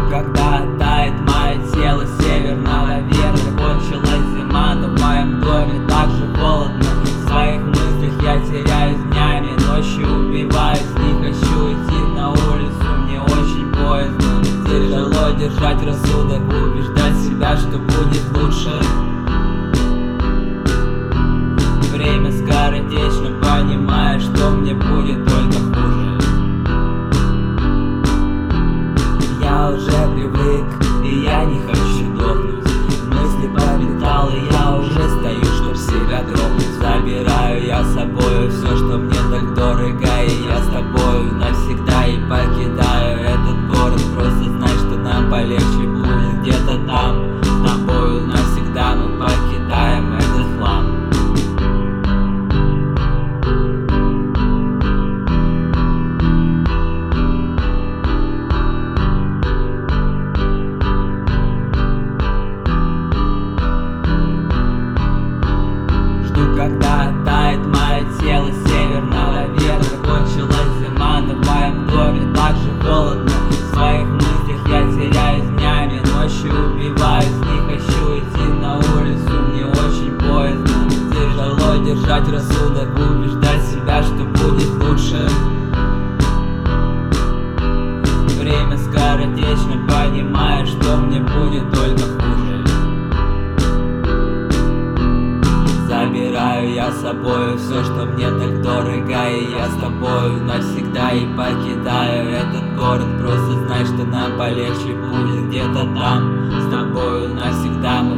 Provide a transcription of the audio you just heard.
когда тает мое тело северного ветра. Кончилась зима, но в моем доме так же холодно. В своих мыслях я теряюсь днями, ночью убиваюсь. Не хочу идти на улицу, мне очень боязно. Тяжело держать рассудок, убеждать себя, что будет лучше. Время скоротечно, понимаю, что мне будет только хуже. Я уже привык, и я не хочу дохнуть. Мысли по металлу, я уже стою, чтоб себя грохнуть. Забираю я с собою все, что мне так дорого, и я с тобою навсегда и покидаю этот город. Просто знай, что нам полегче будет где-то там. С тобою навсегда мы покидаем этот хлам. Когда тает мое тело северного ветра. Кончилась зима, но в моем доме так же холодно. В своих мыслях я теряюсь днями, ночью убиваюсь. Не хочу идти на улицу, мне очень боязно. Тяжело держать рассудок, убеждать себя, что будет лучше. Время скоротечно, понимаю, что мне будет только хуже. Забираю я с собою все, что мне так дорого, и я с тобою навсегда и покидаю этот город. Просто знай, что нам полегче будет где-то там. С тобою навсегда